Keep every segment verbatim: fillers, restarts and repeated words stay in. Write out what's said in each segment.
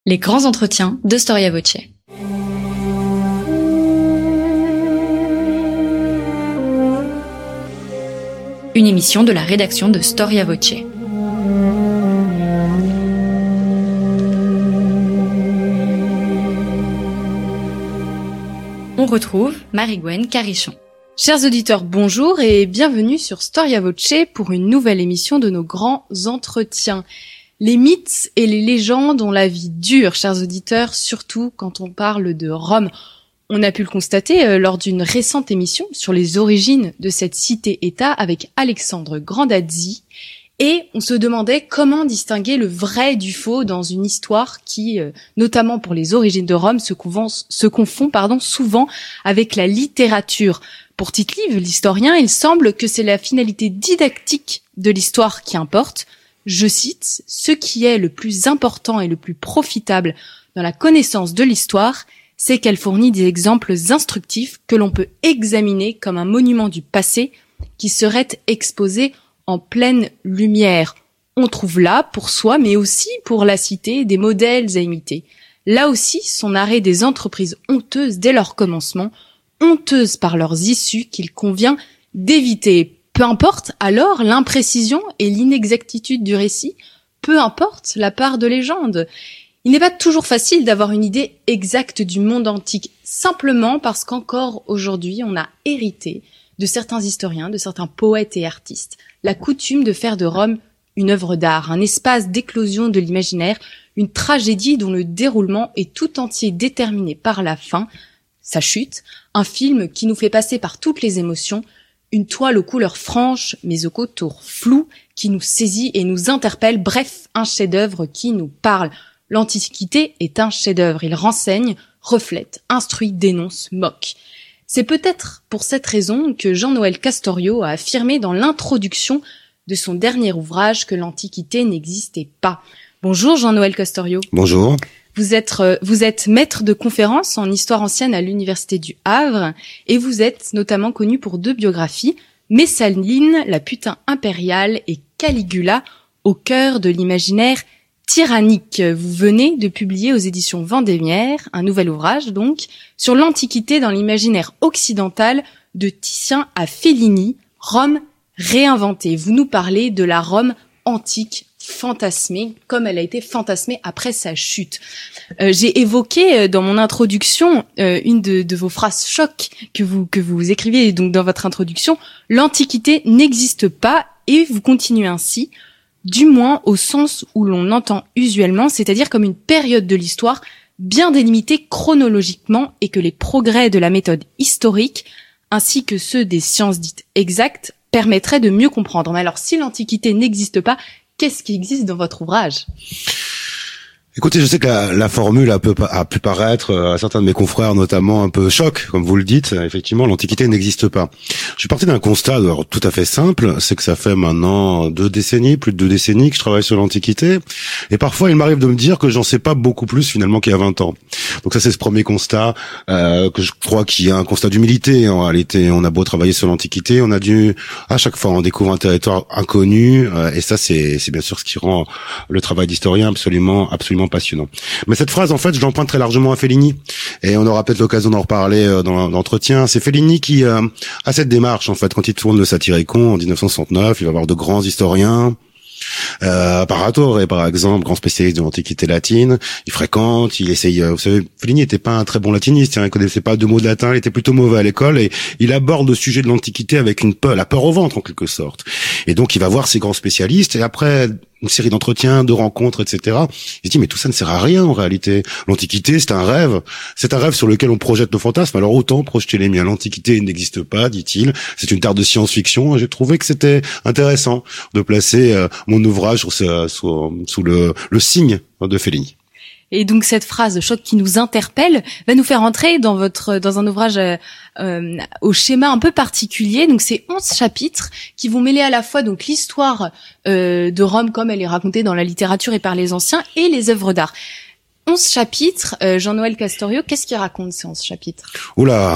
Les grands entretiens de Storia Voce. Une émission de la rédaction de Storia Voce. On retrouve Marie-Gwen Carichon. Chers auditeurs, bonjour et bienvenue sur Storia Voce pour une nouvelle émission de nos grands entretiens. Les mythes et les légendes ont la vie dure, chers auditeurs, surtout quand on parle de Rome. On a pu le constater euh, lors d'une récente émission sur les origines de cette cité-État avec Alexandre Grandazzi, et on se demandait comment distinguer le vrai du faux dans une histoire qui, euh, notamment pour les origines de Rome, se, confond, se confond pardon, souvent avec la littérature. Pour Tite-Live, l'historien, il semble que c'est la finalité didactique de l'histoire qui importe. Je cite, « Ce qui est le plus important et le plus profitable dans la connaissance de l'histoire, c'est qu'elle fournit des exemples instructifs que l'on peut examiner comme un monument du passé qui serait exposé en pleine lumière. On trouve là, pour soi, mais aussi pour la cité, des modèles à imiter. Là aussi, son arrêt des entreprises honteuses dès leur commencement, honteuses par leurs issues qu'il convient d'éviter. » Peu importe alors l'imprécision et l'inexactitude du récit, peu importe la part de légende. Il n'est pas toujours facile d'avoir une idée exacte du monde antique, simplement parce qu'encore aujourd'hui, on a hérité de certains historiens, de certains poètes et artistes, la coutume de faire de Rome une œuvre d'art, un espace d'éclosion de l'imaginaire, une tragédie dont le déroulement est tout entier déterminé par la fin, sa chute, un film qui nous fait passer par toutes les émotions, une toile aux couleurs franches, mais aux contours flous, qui nous saisit et nous interpelle, bref, un chef-d'œuvre qui nous parle. L'Antiquité est un chef-d'œuvre, il renseigne, reflète, instruit, dénonce, moque. C'est peut-être pour cette raison que Jean-Noël Castorio a affirmé dans l'introduction de son dernier ouvrage que l'Antiquité n'existait pas. Bonjour Jean-Noël Castorio. Bonjour. Vous êtes, euh, vous êtes maître de conférences en histoire ancienne à l'Université du Havre et vous êtes notamment connu pour deux biographies, Messaline, la putain impériale et Caligula, au cœur de l'imaginaire tyrannique. Vous venez de publier aux éditions Vendémiaire un nouvel ouvrage donc sur l'Antiquité dans l'imaginaire occidental de Titien à Fellini, Rome réinventée. Vous nous parlez de la Rome antique fantasmée, comme elle a été fantasmée après sa chute. Euh, j'ai évoqué euh, dans mon introduction euh, une de, de vos phrases choc que vous que vous écriviez donc dans votre introduction. L'Antiquité n'existe pas, et vous continuez ainsi, du moins au sens où l'on entend usuellement, c'est-à-dire comme une période de l'histoire bien délimitée chronologiquement et que les progrès de la méthode historique ainsi que ceux des sciences dites exactes permettraient de mieux comprendre. Mais alors, si l'Antiquité n'existe pas, qu'est-ce qui existe dans votre ouvrage ? Écoutez, je sais que la, la formule a, peu, a pu paraître à certains de mes confrères, notamment un peu choc, comme vous le dites. Effectivement, l'Antiquité n'existe pas. Je suis parti d'un constat alors, tout à fait simple, c'est que ça fait maintenant deux décennies, plus de deux décennies que je travaille sur l'Antiquité. Et parfois, il m'arrive de me dire que j'en sais pas beaucoup plus finalement qu'il y a vingt ans. Donc ça, c'est ce premier constat, euh, que je crois qu'il y a un constat d'humilité. En réalité, on a beau travailler sur l'Antiquité, on a dû, à chaque fois, on découvre un territoire inconnu. Euh, et ça, c'est, c'est bien sûr ce qui rend le travail d'historien absolument, absolument passionnant. Mais cette phrase, en fait, je l'emprunte très largement à Fellini, et on aura peut-être l'occasion d'en reparler dans l'entretien. C'est Fellini qui euh, a cette démarche, en fait, quand il tourne le Satyricon en dix-neuf cent soixante-neuf, il va avoir de grands historiens, Euh, Paratore, par exemple, grand spécialiste de l'Antiquité latine, il fréquente, il essaye, vous savez, Fellini n'était pas un très bon latiniste, hein, il connaissait pas deux mots de latin, il était plutôt mauvais à l'école, et il aborde le sujet de l'Antiquité avec une peur, la peur au ventre, en quelque sorte. Et donc, il va voir ces grands spécialistes, et après une série d'entretiens, de rencontres, et cetera, il se dit, mais tout ça ne sert à rien, en réalité. L'Antiquité, c'est un rêve. C'est un rêve sur lequel on projette nos fantasmes. Alors, autant projeter les miens. L'Antiquité n'existe pas, dit-il. C'est une terre de science-fiction. J'ai trouvé que c'était intéressant de placer euh, mon ouvrage sur ce, sous, sous le, le signe de Fellini. Et donc cette phrase choc qui nous interpelle va nous faire entrer dans votre dans un ouvrage euh, euh, au schéma un peu particulier. Donc c'est onze chapitres qui vont mêler à la fois donc l'histoire euh, de Rome comme elle est racontée dans la littérature et par les anciens et les œuvres d'art. onze chapitres. Euh, Jean-Noël Castorio, qu'est-ce qu'il raconte ces onze chapitres? Oula.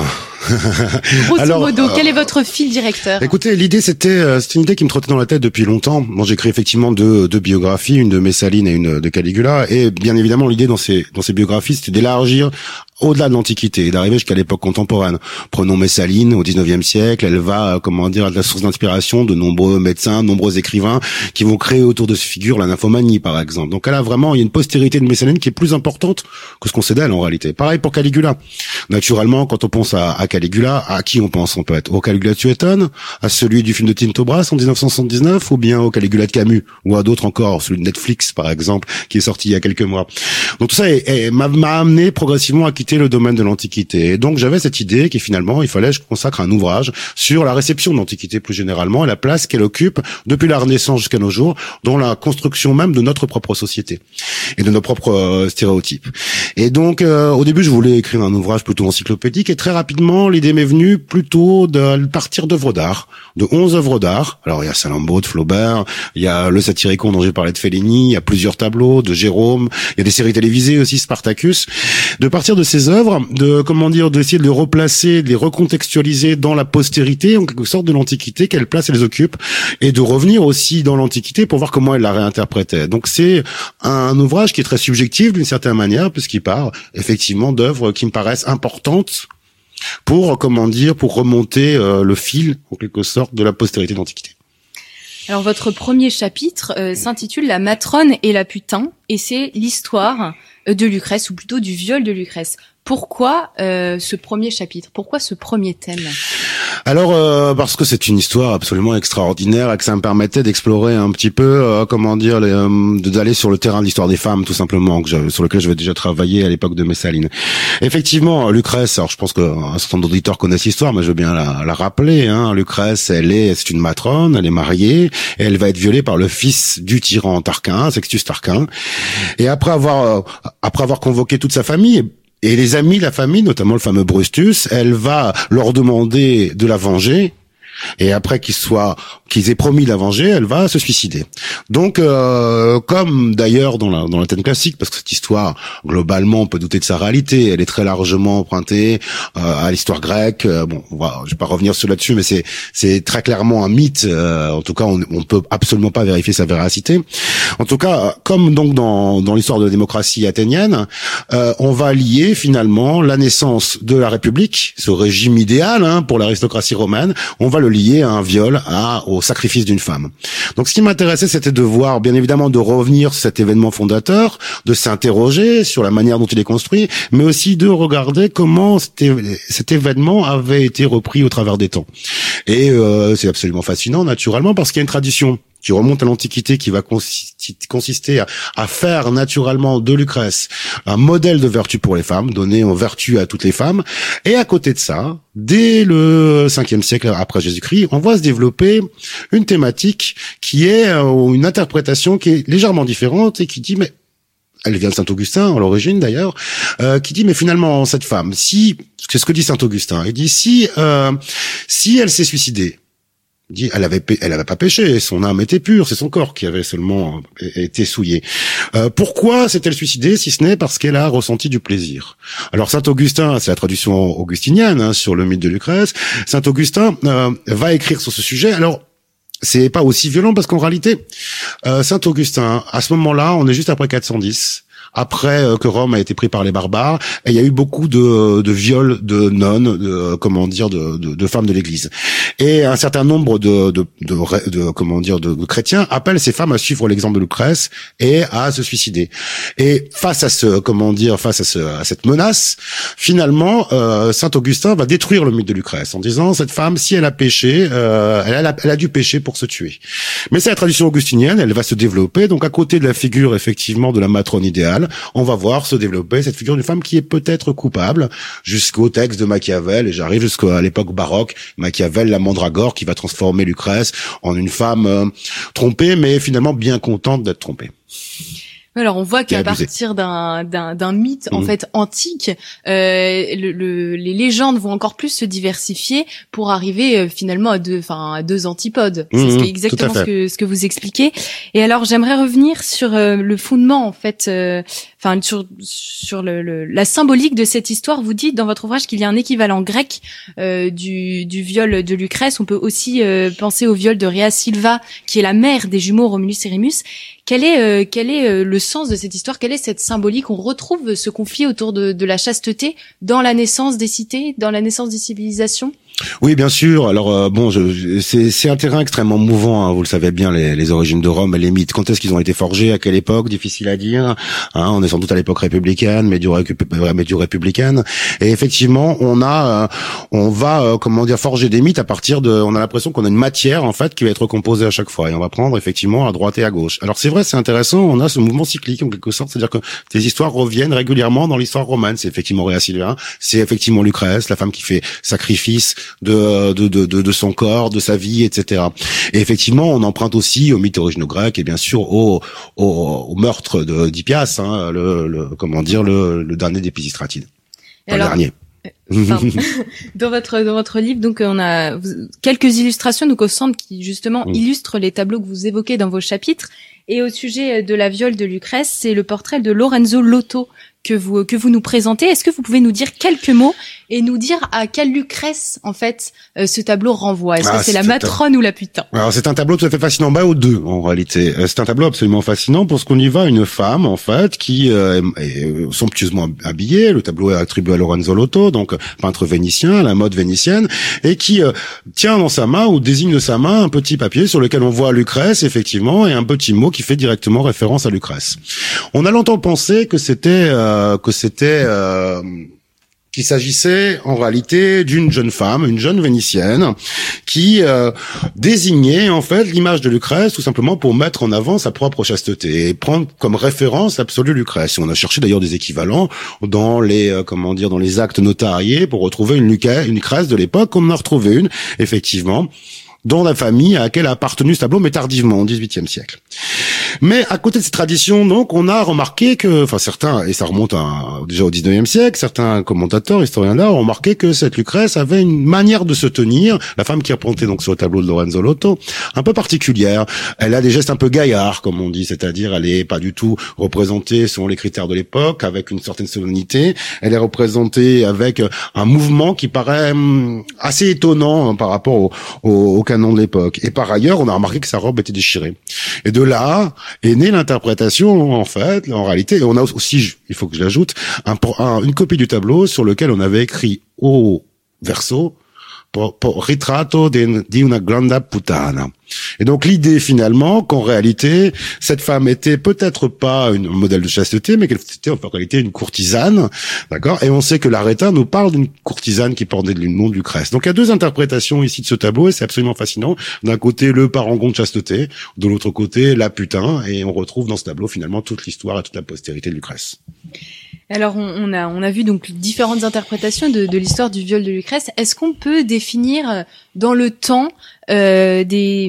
Grosso Alors, modo, euh, quel est votre fil directeur? Écoutez, l'idée c'était, euh, c'était une idée qui me trottait dans la tête depuis longtemps. Moi, j'ai écrit effectivement deux, deux biographies, une de Messaline et une de Caligula, et bien évidemment l'idée dans ces dans ces biographies, c'était d'élargir au-delà de l'Antiquité et d'arriver jusqu'à l'époque contemporaine. Prenons Messaline au dix-neuvième siècle, elle va, comment dire, être la source d'inspiration de nombreux médecins, de nombreux écrivains qui vont créer autour de ce figure la nymphomanie, par exemple. Donc elle a vraiment, il y a une postérité de Messaline qui est plus importante que ce qu'on sait d'elle en réalité. Pareil pour Caligula. Naturellement, quand on pense à, à Caligula, à qui on pense? On peut être au Caligula de Suétone, à celui du film de Tinto Brass en dix-neuf cent soixante-dix-neuf, ou bien au Caligula de Camus, ou à d'autres encore, celui de Netflix, par exemple, qui est sorti il y a quelques mois. Donc tout ça est, est, m'a, m'a amené progressivement à quitter le domaine de l'Antiquité. Et donc j'avais cette idée qui finalement, il fallait que je consacre un ouvrage sur la réception de l'Antiquité plus généralement et la place qu'elle occupe depuis la Renaissance jusqu'à nos jours dans la construction même de notre propre société et de nos propres euh, stéréotypes. Et donc euh, au début je voulais écrire un ouvrage plutôt encyclopédique et très rapidement l'idée m'est venue plutôt de partir d'œuvres d'art, de onze œuvres d'art. Alors il y a Salammbô de Flaubert, il y a le Satyricon dont j'ai parlé de Fellini, il y a plusieurs tableaux de Jérôme, il y a des séries télévisées aussi, Spartacus. De partir de ces œuvres, de comment dire, d'essayer de les replacer, de les recontextualiser dans la postérité, en quelque sorte de l'Antiquité, quelle place elles occupent, et de revenir aussi dans l'Antiquité pour voir comment elle la réinterprétait. Donc c'est un ouvrage qui est très subjectif d'une certaine manière, puisqu'il part effectivement d'œuvres qui me paraissent importantes pour, comment dire, pour remonter euh, le fil, en quelque sorte, de la postérité de l'Antiquité. Alors votre premier chapitre euh, s'intitule La matrone et la putain, et c'est l'histoire de Lucrèce, ou plutôt du viol de Lucrèce. Pourquoi euh, ce premier chapitre? Pourquoi ce premier thème? Alors euh, parce que c'est une histoire absolument extraordinaire et que ça me permettait d'explorer un petit peu, euh, comment dire, les, euh, d'aller sur le terrain de l'histoire des femmes, tout simplement, que j'avais, sur lequel j'avais déjà travaillé à l'époque de Messaline. Effectivement, Lucrèce, alors je pense qu'un certain nombre d'auditeurs connaissent l'histoire, mais je veux bien la, la rappeler. Hein. Lucrèce, elle est, c'est une matrone, elle est mariée, et elle va être violée par le fils du tyran Tarquin, Sextus Tarquin. Et après avoir, euh, après avoir convoqué toute sa famille, et les amis de la famille, notamment le fameux Brustus, elle va leur demander de la venger. Et après qu'ils soient, qu'ils aient promis de la venger, elle va se suicider. Donc, euh, comme d'ailleurs dans la dans l'Athènes classique, parce que cette histoire, globalement, on peut douter de sa réalité. Elle est très largement empruntée euh, à l'histoire grecque. Euh, bon, on va, je vais pas revenir sur là-dessus, mais c'est c'est très clairement un mythe. Euh, en tout cas, on on peut absolument pas vérifier sa véracité. En tout cas, comme donc dans dans l'histoire de la démocratie athénienne, euh, on va lier finalement la naissance de la République, ce régime idéal hein, pour l'aristocratie romaine. On va le lié à un viol, à, au sacrifice d'une femme. Donc ce qui m'intéressait, c'était de voir, bien évidemment, de revenir sur cet événement fondateur, de s'interroger sur la manière dont il est construit, mais aussi de regarder comment cet, cet événement avait été repris au travers des temps. Et euh, c'est absolument fascinant, naturellement, parce qu'il y a une tradition qui remonte à l'Antiquité, qui va consister à, à faire naturellement de Lucrèce un modèle de vertu pour les femmes, donner en vertu à toutes les femmes. Et à côté de ça, dès le cinquième siècle après Jésus-Christ, on voit se développer une thématique qui est euh, une interprétation qui est légèrement différente et qui dit, mais elle vient de Saint-Augustin, à l'origine d'ailleurs, euh, qui dit, mais finalement, cette femme, si, c'est ce que dit Saint-Augustin, il dit, si, euh, si elle s'est suicidée, il dit, elle avait, elle avait pas péché, son âme était pure, c'est son corps qui avait seulement été souillé. Euh, pourquoi s'est-elle suicidée, si ce n'est parce qu'elle a ressenti du plaisir? Alors Saint-Augustin, c'est la traduction augustinienne hein, sur le mythe de Lucrèce. Saint-Augustin euh, va écrire sur ce sujet. Alors c'est pas aussi violent parce qu'en réalité, euh, Saint-Augustin, à ce moment-là, on est juste après quatre cent dix. Après euh, que Rome a été pris par les barbares, et il y a eu beaucoup de, de viols de nonnes, de, comment dire, de, de, de femmes de l'Église. Et un certain nombre de, de, de, de comment dire, de, de chrétiens appellent ces femmes à suivre l'exemple de Lucrèce et à se suicider. Et face à ce, comment dire, face à, ce, à cette menace, finalement, euh, Saint Augustin va détruire le mythe de Lucrèce en disant cette femme, si elle a péché, euh, elle, a, elle a dû pécher pour se tuer. Mais c'est la tradition augustinienne, elle va se développer. Donc à côté de la figure effectivement de la matrone idéale, on va voir se développer cette figure d'une femme qui est peut-être coupable jusqu'au texte de Machiavel, et j'arrive jusqu'à l'époque baroque, Machiavel, la mandragore qui va transformer Lucrèce en une femme euh, trompée, mais finalement bien contente d'être trompée. Alors on voit qu'à partir d'un d'un d'un mythe mmh. en fait antique, euh, le, le, les légendes vont encore plus se diversifier pour arriver euh, finalement à deux, enfin à deux antipodes. Mmh, c'est ce qui est exactement ce que ce que vous expliquez. Et alors j'aimerais revenir sur euh, le fondement en fait, enfin enfin sur sur le, le la symbolique de cette histoire. Vous dites dans votre ouvrage qu'il y a un équivalent grec euh, du du viol de Lucrèce. On peut aussi euh, penser au viol de Rhea Silva, qui est la mère des jumeaux Romulus et Rémus. Quel est euh, quel est euh, le sens de cette histoire? Quelle est cette symbolique? On retrouve ce conflit autour de de la chasteté dans la naissance des cités, dans la naissance des civilisations. Oui, bien sûr. Alors euh, bon, je, c'est, c'est un terrain extrêmement mouvant. Hein, vous le savez bien, les, les origines de Rome et les mythes. Quand est-ce qu'ils ont été forgés? À quelle époque? Difficile à dire. Hein, on est sans doute à l'époque républicaine, médio-républicaine. Et effectivement, on a, euh, on va, euh, comment dire, forger des mythes à partir de. On a l'impression qu'on a une matière en fait qui va être recomposée à chaque fois, et on va prendre effectivement à droite et à gauche. Alors c'est vrai, c'est intéressant. On a ce mouvement cyclique en quelque sorte, c'est-à-dire que des histoires reviennent régulièrement dans l'histoire romaine. C'est effectivement Rhea Silva, c'est effectivement Lucrèce, la femme qui fait sacrifice de, de de de de son corps, de sa vie, et cetera. Et effectivement, on emprunte aussi aux mythes originaux-grecs et bien sûr au au, au meurtre de d'Hippias, hein, le, le comment dire le, le dernier des Pisistratide. Le dernier. Enfin, dans votre dans votre livre, donc on a quelques illustrations donc au centre qui justement mmh. illustrent les tableaux que vous évoquez dans vos chapitres. Et au sujet de la viole de Lucrèce, c'est le portrait de Lorenzo Lotto que vous que vous nous présentez. Est-ce que vous pouvez nous dire quelques mots et nous dire à quelle Lucrèce en fait euh, ce tableau renvoie? Est-ce ah, que c'est, c'est la matrone ta... ou la putain? Alors c'est un tableau tout à fait fascinant, bah aux deux en réalité. C'est un tableau absolument fascinant parce qu'on y voit une femme en fait qui euh, est somptueusement habillée. Le tableau est attribué à Lorenzo Lotto, donc peintre vénitien, la mode vénitienne, et qui euh, tient dans sa main ou désigne de sa main un petit papier sur lequel on voit Lucrèce effectivement et un petit mot qui fait directement référence à Lucrèce. On a longtemps pensé que c'était euh, que c'était euh, qu'il s'agissait en réalité d'une jeune femme, une jeune vénitienne, qui euh, désignait en fait l'image de Lucrèce tout simplement pour mettre en avant sa propre chasteté et prendre comme référence absolue Lucrèce. Et on a cherché d'ailleurs des équivalents dans les euh, comment dire dans les actes notariés pour retrouver une Lucrèce, une Lucrèce de l'époque. On en a retrouvé une effectivement dans la famille à laquelle a appartenu ce tableau, mais tardivement, au dix-huitième siècle. Mais à côté de ces traditions, donc, on a remarqué que, enfin certains, et ça remonte à, déjà au dix-neuvième siècle, certains commentateurs, historiens d'art, ont remarqué que cette Lucrèce avait une manière de se tenir, la femme qui est représentée donc sur le tableau de Lorenzo Lotto, un peu particulière. Elle a des gestes un peu gaillards, comme on dit, c'est-à-dire elle est pas du tout représentée selon les critères de l'époque, avec une certaine solennité. Elle est représentée avec un mouvement qui paraît assez étonnant hein, par rapport au, au, au canon de l'époque. Et par ailleurs, on a remarqué que sa robe était déchirée. Et de là est née l'interprétation, en fait, en réalité. Et on a aussi, il faut que je l'ajoute, un, un, une copie du tableau sur lequel on avait écrit au verso pour, pour ritratto di una grande puttana. Et donc l'idée finalement qu'en réalité cette femme était peut-être pas une, un modèle de chasteté, mais qu'elle était en réalité une courtisane, d'accord. Et on sait que l'Arétin nous parle d'une courtisane qui portait le nom de Lucrèce. Donc il y a deux interprétations ici de ce tableau et c'est absolument fascinant. D'un côté le parangon de chasteté, de l'autre côté la putain, et on retrouve dans ce tableau finalement toute l'histoire et toute la postérité de Lucrèce. Alors on, on a on a vu donc différentes interprétations de, de l'histoire du viol de Lucrèce. Est-ce qu'on peut définir dans le temps euh, des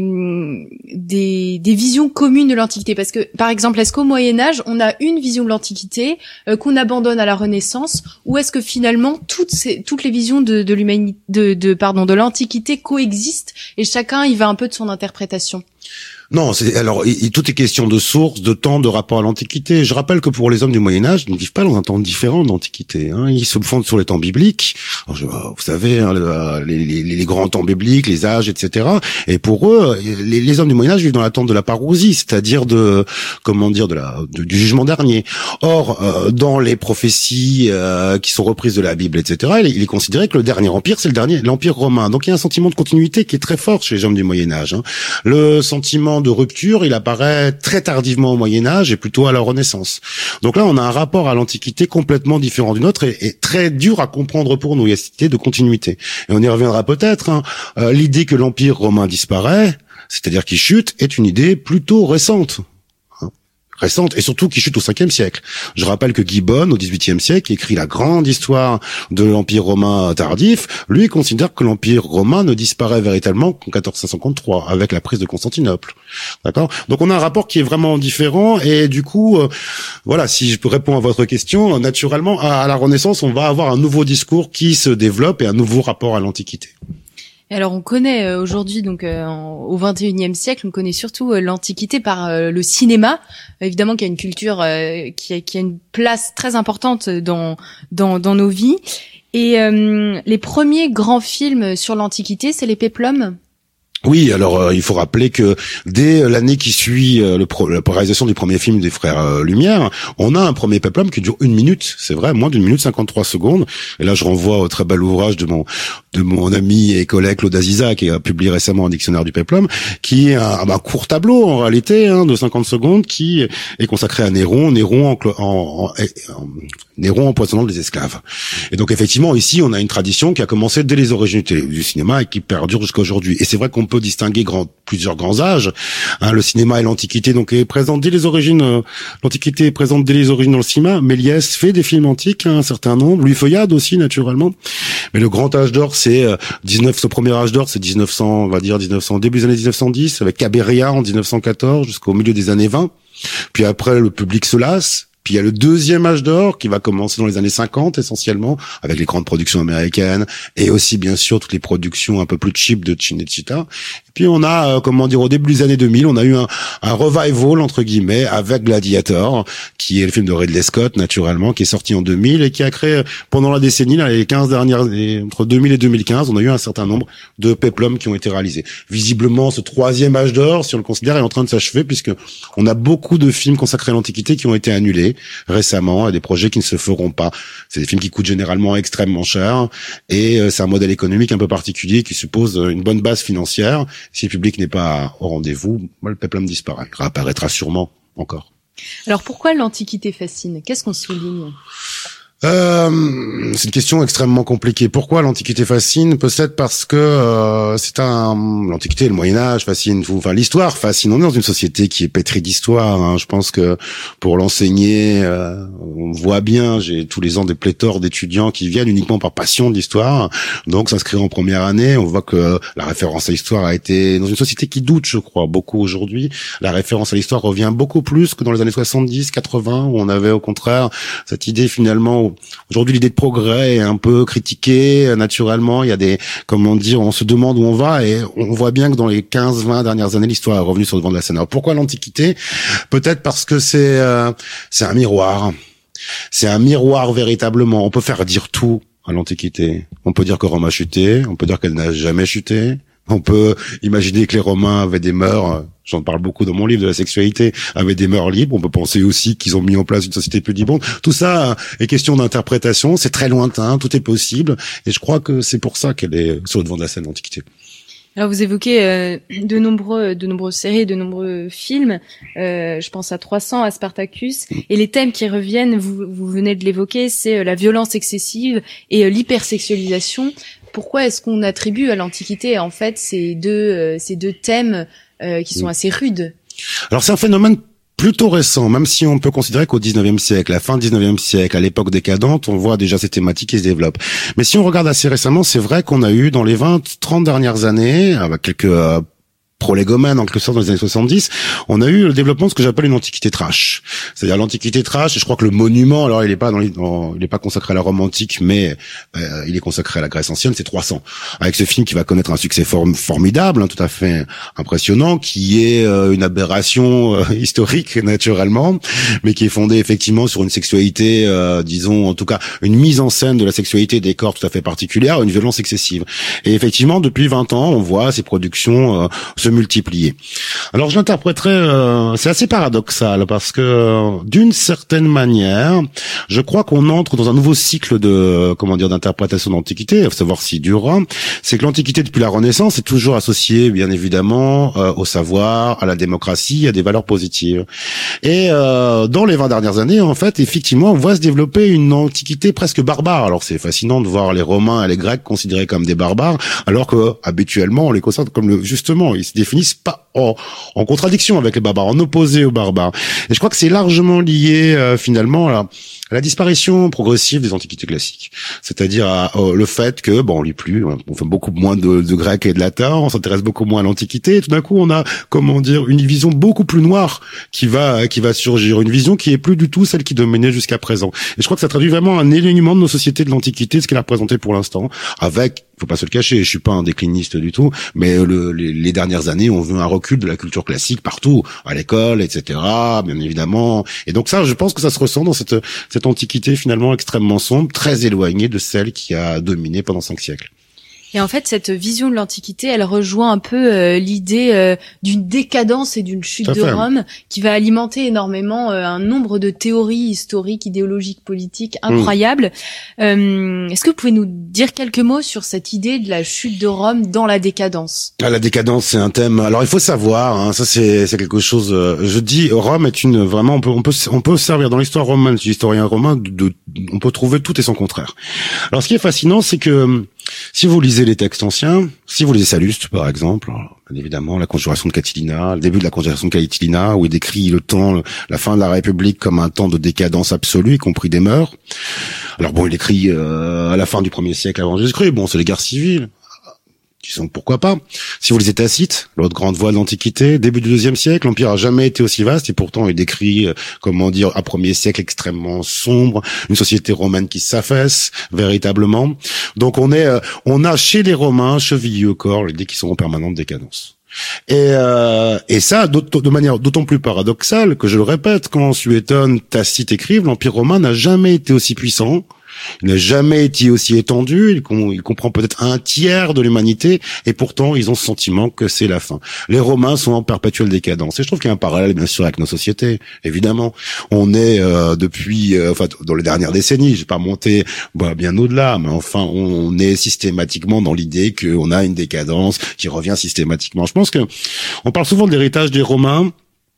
des des visions communes de l'Antiquité? Parce que par exemple, est-ce qu'au Moyen Âge on a une vision de l'Antiquité euh, qu'on abandonne à la Renaissance, ou est-ce que finalement toutes ces toutes les visions de de l'humanité de, de pardon de l'Antiquité coexistent et chacun y va un peu de son interprétation? Non, c'est alors il, tout est question de source, de temps, de rapport à l'Antiquité. Je rappelle que pour les hommes du Moyen Âge, ils ne vivent pas dans un temps différent de l'Antiquité. Hein. Ils se fondent sur les temps bibliques. Alors, je, vous savez, hein, les, les, les grands temps bibliques, les âges, et cetera. Et pour eux, les, les hommes du Moyen Âge vivent dans l'attente de la parousie, c'est-à-dire de comment dire de la de, du jugement dernier. Or, euh, dans les prophéties euh, qui sont reprises de la Bible, et cetera, il, il est considéré que le dernier empire, c'est le dernier, l'empire romain. Donc il y a un sentiment de continuité qui est très fort chez les hommes du Moyen Âge. Hein. Le sentiment de rupture, il apparaît très tardivement au Moyen-Âge et plutôt à la Renaissance. Donc là, on a un rapport à l'Antiquité complètement différent du nôtre et, et très dur à comprendre pour nous. Il y a cette idée de continuité. Et on y reviendra peut-être. Hein. Euh, l'idée que l'Empire romain disparaît, c'est-à-dire qu'il chute, est une idée plutôt récente. récente et surtout qui chute au cinquième siècle. Je rappelle que Gibbon, au dix-huitième siècle, écrit la grande histoire de l'Empire romain tardif. Lui considère que l'Empire romain ne disparaît véritablement qu'en quatorze cent cinquante-trois, avec la prise de Constantinople. D'accord ? Donc on a un rapport qui est vraiment différent et du coup, euh, voilà, si je peux répondre à votre question, naturellement, à, à la Renaissance, on va avoir un nouveau discours qui se développe et un nouveau rapport à l'Antiquité. Et alors on connaît euh, aujourd'hui, donc euh, en, au vingt et unième siècle, on connaît surtout euh, l'Antiquité par euh, le cinéma, évidemment qui a une culture euh, qui, a, qui a une place très importante dans dans, dans nos vies. Et euh, les premiers grands films sur l'Antiquité, c'est les péplums. Oui, alors euh, il faut rappeler que dès l'année qui suit euh, le pro- la réalisation du premier film des frères euh, Lumière, on a un premier péplum qui dure une minute, c'est vrai, moins d'une minute cinquante-trois secondes. Et là, je renvoie au très bel ouvrage de mon de mon ami et collègue Claude Aziza, qui a publié récemment un dictionnaire du péplum, qui est un, un court tableau en réalité hein, de cinquante secondes, qui est consacré à Néron, Néron en, en, en, en Néron empoisonnant les esclaves. Et donc effectivement, ici, on a une tradition qui a commencé dès les origines du cinéma et qui perdure jusqu'à aujourd'hui. Et c'est vrai qu'on peut distinguer grand, plusieurs grands âges. Hein, le cinéma et l'Antiquité donc est présent dès les origines. Euh, L'Antiquité est présente dès les origines dans le cinéma. Méliès fait des films antiques, hein, un certain nombre. Louis Feuillade aussi, naturellement. Mais le grand âge d'or, c'est euh, dix-neuf. Ce premier âge d'or, c'est dix-neuf cents, on va dire dix-neuf cents, début des années dix-neuf cent dix, avec Cabiria en dix-neuf cent quatorze jusqu'au milieu des années vingt. Puis après, le public se lasse. Puis il y a le deuxième âge d'or qui va commencer dans les années cinquante essentiellement, avec les grandes productions américaines et aussi bien sûr toutes les productions un peu plus cheap de Cinecittà. Et puis on a, euh, comment dire, au début des années deux mille, on a eu un, un revival entre guillemets avec Gladiator, qui est le film de Ridley Scott naturellement, qui est sorti en deux mille et qui a créé pendant la décennie, là, les quinze dernières, les, entre deux mille et deux mille quinze, on a eu un certain nombre de péplums qui ont été réalisés. Visiblement, ce troisième âge d'or, si on le considère, est en train de s'achever puisque on a beaucoup de films consacrés à l'Antiquité qui ont été annulés récemment, à des projets qui ne se feront pas. C'est des films qui coûtent généralement extrêmement cher et euh, c'est un modèle économique un peu particulier qui suppose une bonne base financière. Si le public n'est pas au rendez-vous, le péplum disparaît, réapparaîtra sûrement encore. Alors pourquoi l'Antiquité fascine? Qu'est-ce qu'on souligne? Euh, c'est une question extrêmement compliquée. Pourquoi l'Antiquité fascine? Peut-être parce que euh, c'est un l'Antiquité, le Moyen Âge fascine. Enfin, l'histoire fascine. On est dans une société qui est pétrie d'histoire. Hein. Je pense que pour l'enseigner, euh, on voit bien. J'ai tous les ans des pléthores d'étudiants qui viennent uniquement par passion de l'histoire. Donc, s'inscrire en première année, on voit que la référence à l'histoire a été dans une société qui doute, je crois, beaucoup aujourd'hui. La référence à l'histoire revient beaucoup plus que dans les années soixante-dix, quatre-vingts, où on avait au contraire cette idée finalement. Aujourd'hui, l'idée de progrès est un peu critiquée. Naturellement, il y a des, comment dire, on se demande où on va et on voit bien que dans les quinze vingt dernières années, l'histoire est revenue sur le devant de la scène. Alors, pourquoi l'Antiquité? Peut-être parce que c'est, euh, c'est un miroir. C'est un miroir véritablement. On peut faire dire tout à l'Antiquité. On peut dire que Rome a chuté. On peut dire qu'elle n'a jamais chuté. On peut imaginer que les Romains avaient des mœurs, j'en parle beaucoup dans mon livre de la sexualité, avaient des mœurs libres. On peut penser aussi qu'ils ont mis en place une société plus libre. Tout ça est question d'interprétation, c'est très lointain, tout est possible. Et je crois que c'est pour ça qu'elle est sur le devant de la scène de l'Antiquité. Alors vous évoquez euh, de nombreux, de nombreuses séries, de nombreux films. Euh, je pense à trois cents, à Spartacus. Et les thèmes qui reviennent, vous, vous venez de l'évoquer, c'est la violence excessive et euh, l'hypersexualisation. Pourquoi est-ce qu'on attribue à l'Antiquité en fait ces deux, euh, ces deux thèmes euh, qui sont assez rudes? Alors c'est un phénomène plutôt récent, même si on peut considérer qu'au dix-neuvième siècle, la fin du dix-neuvième siècle, à l'époque décadente, on voit déjà ces thématiques qui se développent. Mais si on regarde assez récemment, c'est vrai qu'on a eu dans les vingt, trente dernières années, avec quelques euh, prolégomènes en quelque sorte dans les années soixante-dix, on a eu le développement de ce que j'appelle une antiquité trash. C'est-à-dire l'antiquité trash, et je crois que le monument, alors il est pas dans, les, dans il est pas consacré à la Rome antique, mais euh, il est consacré à la Grèce ancienne, c'est trois cents. Avec ce film qui va connaître un succès form- formidable, hein, tout à fait impressionnant, qui est euh, une aberration euh, historique naturellement, mais qui est fondée effectivement sur une sexualité, euh, disons en tout cas une mise en scène de la sexualité des corps tout à fait particulière, une violence excessive. Et effectivement, depuis vingt ans, on voit ces productions euh, se multiplier. Alors je l'interpréterais, euh, c'est assez paradoxal parce que euh, d'une certaine manière, je crois qu'on entre dans un nouveau cycle de, comment dire, d'interprétation d'Antiquité, à savoir s'il durera. C'est que l'Antiquité depuis la Renaissance est toujours associée, bien évidemment, euh, au savoir, à la démocratie, à des valeurs positives. Et euh, dans les vingt dernières années, en fait, effectivement, on voit se développer une Antiquité presque barbare. Alors c'est fascinant de voir les Romains et les Grecs considérés comme des barbares, alors que habituellement on les considère comme le, justement, ils se définissent pas en, en contradiction avec les barbares, en opposé aux barbares. Et je crois que c'est largement lié euh, finalement à à la disparition progressive des antiquités classiques, c'est-à-dire à, à, le fait que bon, on lit plus, on fait beaucoup moins de, de grec et de latin, on s'intéresse beaucoup moins à l'antiquité, et tout d'un coup on a, comment dire, une vision beaucoup plus noire qui va qui va surgir, une vision qui est plus du tout celle qui dominait jusqu'à présent. Et je crois que ça traduit vraiment un éloignement de nos sociétés de l'antiquité, ce qu'elle a représenté pour l'instant, avec, faut pas se le cacher, je suis pas un décliniste du tout, mais le, les, les dernières années on veut un recul de la culture classique partout, à l'école, et cetera, bien évidemment. Et donc ça, je pense que ça se ressent dans cette cette antiquité finalement extrêmement sombre, très éloignée de celle qui a dominé pendant cinq siècles. Et en fait, cette vision de l'Antiquité, elle rejoint un peu euh, l'idée euh, d'une décadence et d'une chute de Rome qui va alimenter énormément euh, un nombre de théories historiques, idéologiques, politiques incroyables. Mmh. Euh, est-ce que vous pouvez nous dire quelques mots sur cette idée de la chute de Rome dans la décadence ? Ah, la décadence, c'est un thème. Alors, il faut savoir, hein, ça c'est c'est quelque chose. Euh, je dis, Rome est une vraiment. On peut on peut on peut servir dans l'histoire romaine, l'historien romain, de, de on peut trouver tout et son contraire. Alors, ce qui est fascinant, c'est que si vous lisez les textes anciens, si vous lisez Salluste, par exemple, bien évidemment, la conjuration de Catilina, le début de la conjuration de Catilina, où il décrit le temps, la fin de la République comme un temps de décadence absolue, y compris des mœurs. Alors bon, il écrit euh, à la fin du premier siècle avant Jésus-Christ, bon, c'est les guerres civiles. Disons, pourquoi pas. Si vous lisez Tacite, l'autre grande voix de l'Antiquité, début du deuxième siècle, l'Empire a jamais été aussi vaste et pourtant il décrit, euh, comment dire, un premier siècle extrêmement sombre, une société romaine qui s'affaisse véritablement. Donc on est, euh, on a chez les Romains chevillé au corps l'idée qu'ils sont en permanente décadence. Et, euh, et ça, de manière d'autant plus paradoxale que, je le répète, quand Suétone, Tacite écrivent, l'Empire romain n'a jamais été aussi puissant. Il n'a jamais été aussi étendu, il, com- il comprend peut-être un tiers de l'humanité, et pourtant ils ont ce sentiment que c'est la fin. Les Romains sont en perpétuelle décadence, et je trouve qu'il y a un parallèle bien sûr avec nos sociétés, évidemment. On est euh, depuis, euh, enfin dans les dernières décennies, je vais pas monter bah, bien au-delà, mais enfin on, on est systématiquement dans l'idée qu'on a une décadence qui revient systématiquement. Je pense que on parle souvent de l'héritage des Romains,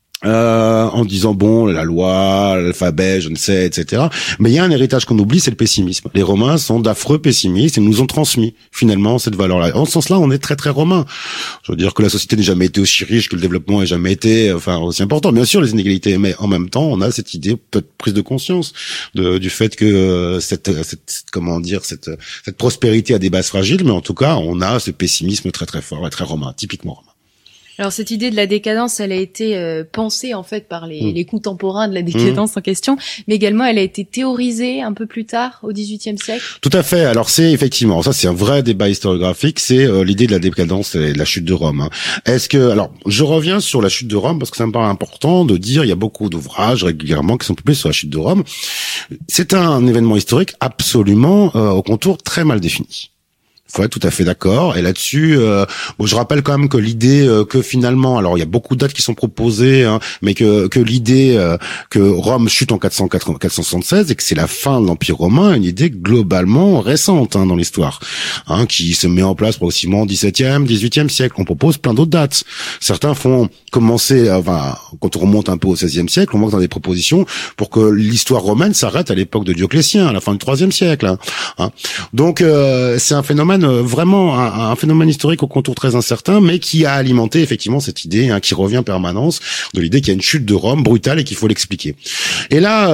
Euh, en disant bon, la loi, l'alphabet, je ne sais, et cetera. Mais il y a un héritage qu'on oublie, c'est le pessimisme. Les Romains sont d'affreux pessimistes et nous ont transmis finalement cette valeur-là. En ce sens-là, on est très très romain. Je veux dire que la société n'a jamais été aussi riche, que le développement n'a jamais été, enfin, aussi important. Bien sûr, les inégalités, mais en même temps, on a cette idée, peut-être prise de conscience de, du fait que euh, cette, cette, comment dire, cette, cette prospérité a des bases fragiles, mais en tout cas, on a ce pessimisme très très fort et très romain, typiquement romain. Alors cette idée de la décadence, elle a été euh, pensée en fait par les, mmh. les contemporains de la décadence mmh. en question, mais également elle a été théorisée un peu plus tard, au dix-huitième siècle. Tout à fait. Alors c'est effectivement, ça c'est un vrai débat historiographique, c'est euh, l'idée de la décadence et de la chute de Rome. Hein. Est-ce que, alors je reviens sur la chute de Rome parce que ça me paraît important de dire, il y a beaucoup d'ouvrages régulièrement qui sont publiés sur la chute de Rome. C'est un événement historique absolument euh, au contour très mal défini. Faut être tout à fait d'accord. Et là-dessus, euh, bon, je rappelle quand même que l'idée euh, que finalement, alors il y a beaucoup de dates qui sont proposées, hein, mais que que l'idée euh, que Rome chute en quatre cent soixante-seize et que c'est la fin de l'Empire romain, une idée globalement récente hein, dans l'histoire, hein, qui se met en place progressivement au dix-septième, dix-huitième siècle. On propose plein d'autres dates. Certains font commencer, enfin, quand on remonte un peu au seizième siècle, on monte dans des propositions pour que l'histoire romaine s'arrête à l'époque de Dioclétien, à la fin du troisième siècle. Hein, hein. Donc euh, c'est un phénomène vraiment un, un phénomène historique au contour très incertain, mais qui a alimenté effectivement cette idée hein, qui revient en permanence de l'idée qu'il y a une chute de Rome brutale et qu'il faut l'expliquer. Et là,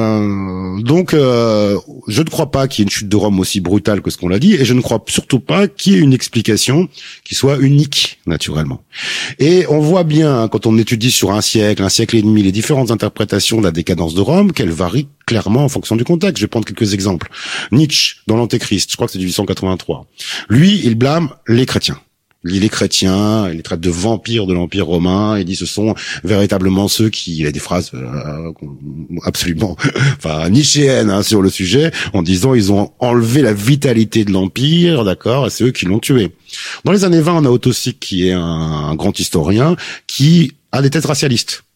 euh, donc, euh, je ne crois pas qu'il y ait une chute de Rome aussi brutale que ce qu'on l'a dit, et je ne crois surtout pas qu'il y ait une explication qui soit unique, naturellement. Et on voit bien, quand on étudie sur un siècle, un siècle et demi, les différentes interprétations de la décadence de Rome, qu'elles varient clairement en fonction du contexte. Je vais prendre quelques exemples. Nietzsche, dans l'Antéchrist, je crois que c'est dix-huit cent quatre-vingt-trois. Lui, il blâme les chrétiens. Il les chrétiens, il les traite de vampires de l'Empire romain, il dit ce sont véritablement ceux qui, il a des phrases euh, absolument, enfin nietzschéennes hein, sur le sujet, en disant ils ont enlevé la vitalité de l'Empire, d'accord, et c'est eux qui l'ont tué. Dans les années vingt, on a Otto Sick, qui est un, un grand historien, qui a des thèses racialistes.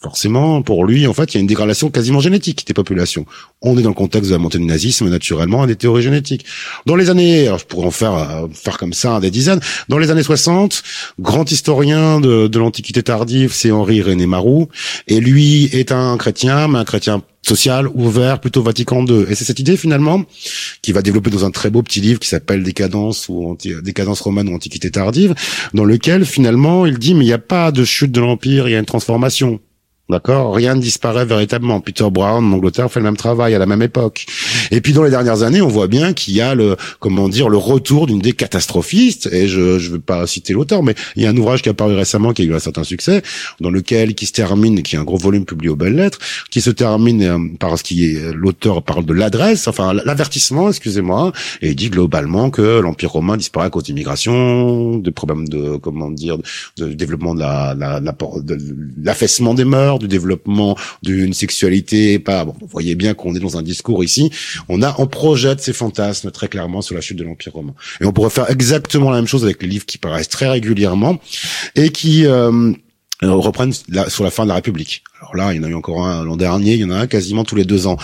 forcément, pour lui, en fait, il y a une dégradation quasiment génétique des populations. On est dans le contexte de la montée du nazisme, naturellement, des théories génétiques. Dans les années, alors je pourrais en faire euh, faire comme ça des dizaines. Dans les années soixante, grand historien de, de l'Antiquité tardive, c'est Henri René Maroux, et lui est un chrétien, mais un chrétien social, ouvert, plutôt Vatican deux. Et c'est cette idée, finalement, qui va développer dans un très beau petit livre qui s'appelle Décadence ou anti- Décadence romaine ou Antiquité tardive, dans lequel, finalement, il dit, mais il n'y a pas de chute de l'Empire, il y a une transformation. D'accord, rien ne disparaît véritablement. Peter Brown en Angleterre fait le même travail à la même époque. Et puis dans les dernières années, on voit bien qu'il y a le, comment dire, le retour d'une idée catastrophiste. Et je, je veux pas citer l'auteur, mais il y a un ouvrage qui a paru récemment qui a eu un certain succès, dans lequel qui se termine, qui est un gros volume publié aux Belles Lettres, qui se termine euh, par ce qui est l'auteur parle de l'adresse, enfin l'avertissement, excusez-moi, et il dit globalement que l'Empire romain disparaît à cause d'immigration, de problèmes de, comment dire, de, de développement de la, la, la de l'affaissement des mœurs, du développement d'une sexualité pas bon, vous voyez bien qu'on est dans un discours ici, on a on projette ces fantasmes très clairement sur la chute de l'Empire romain, et on pourrait faire exactement la même chose avec les livres qui paraissent très régulièrement et qui euh, reprennent la, sur la fin de la République. Alors là, il y en a eu encore un l'an dernier, il y en a un quasiment tous les deux ans.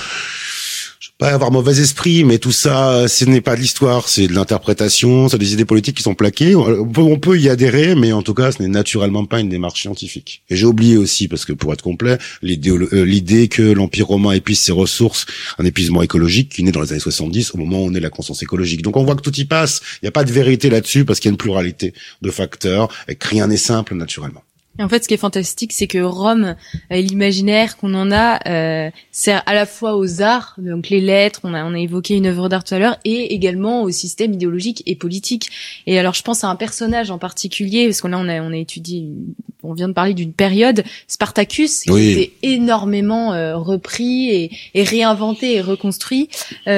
Je veux pas avoir mauvais esprit, mais tout ça, ce n'est pas de l'histoire, c'est de l'interprétation, c'est des idées politiques qui sont plaquées. On peut, on peut y adhérer, mais en tout cas, ce n'est naturellement pas une démarche scientifique. Et j'ai oublié aussi, parce que pour être complet, l'idée, euh, l'idée que l'Empire romain épuise ses ressources, un épuisement écologique qui naît dans les années soixante-dix, au moment où on est la conscience écologique. Donc on voit que tout y passe, il n'y a pas de vérité là-dessus, parce qu'il y a une pluralité de facteurs, et que rien n'est simple naturellement. Et en fait, ce qui est fantastique, c'est que Rome, euh, l'imaginaire qu'on en a, euh, sert à la fois aux arts, donc les lettres, on a, on a évoqué une œuvre d'art tout à l'heure, et également au système idéologique et politique. Et alors, je pense à un personnage en particulier, parce qu'on là, on a, on a étudié, on vient de parler d'une période, Spartacus, qui oui. était énormément euh, repris et, et réinventé et reconstruit.